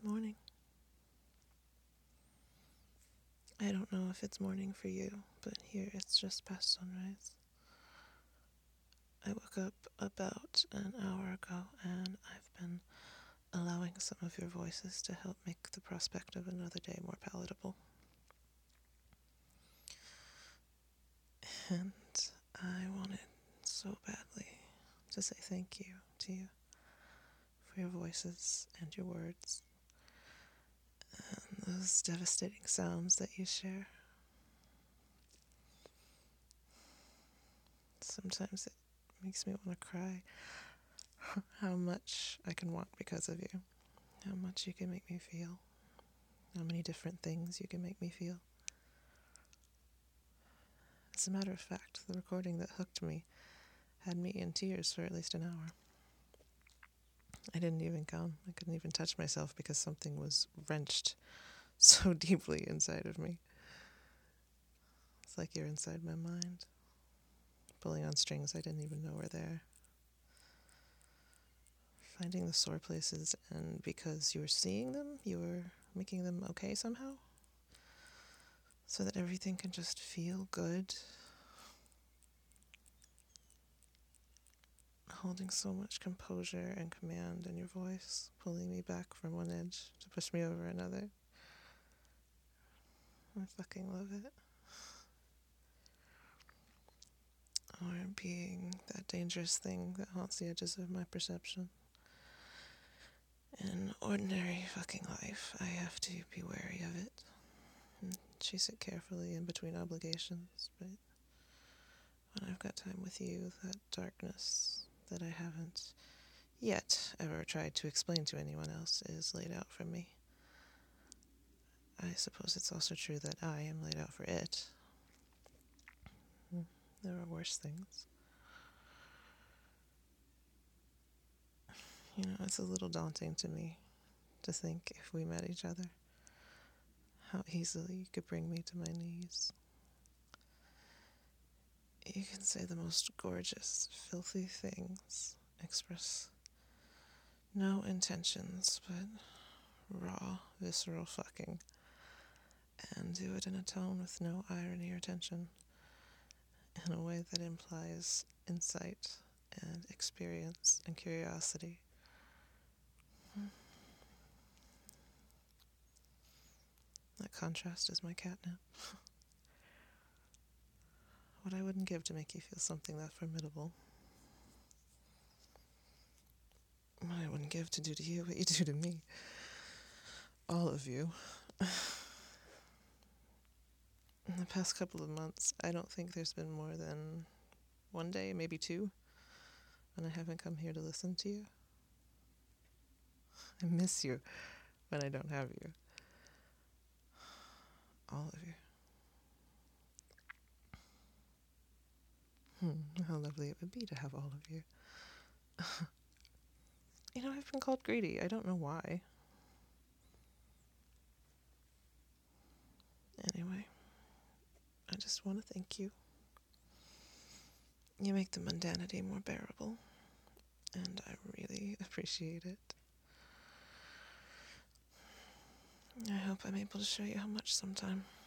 Morning. I don't know if it's morning for you, but here it's just past sunrise. I woke up about an hour ago and I've been allowing some of your voices to help make the prospect of another day more palatable. And I wanted so badly to say thank you to you for your voices and your words and those devastating sounds that you share. Sometimes it makes me want to cry how much I can want because of you, how much you can make me feel, how many different things you can make me feel. As a matter of fact, the recording that hooked me had me in tears for at least an hour. I didn't even come. I couldn't even touch myself because something was wrenched so deeply inside of me. It's like you're inside my mind, pulling on strings I didn't even know were there. Finding the sore places, and because you were seeing them, you were making them okay somehow, so that everything can just feel good. Holding so much composure and command in your voice, pulling me back from one edge to push me over another. I fucking love it. Or being that dangerous thing that haunts the edges of my perception. In ordinary fucking life, I have to be wary of it and chase it carefully in between obligations, but when I've got time with you, that darkness that I haven't yet ever tried to explain to anyone else is laid out for me. I suppose it's also true that I am laid out for it. There are worse things. You know, it's a little daunting to me to think if we met each other, how easily you could bring me to my knees. You can say the most gorgeous, filthy things, express no intentions but raw, visceral fucking, and do it in a tone with no irony or tension, in a way that implies insight and experience and curiosity. That contrast is my catnip. What I wouldn't give to make you feel something that formidable. What I wouldn't give to do to you what you do to me. All of you. In the past couple of months, I don't think there's been more than one day, maybe two, when I haven't come here to listen to you. I miss you when I don't have you. All of you. How lovely it would be to have all of you. You know, I've been called greedy. I don't know why. Anyway, I just want to thank you. You make the mundanity more bearable, and I really appreciate it. I hope I'm able to show you how much sometime.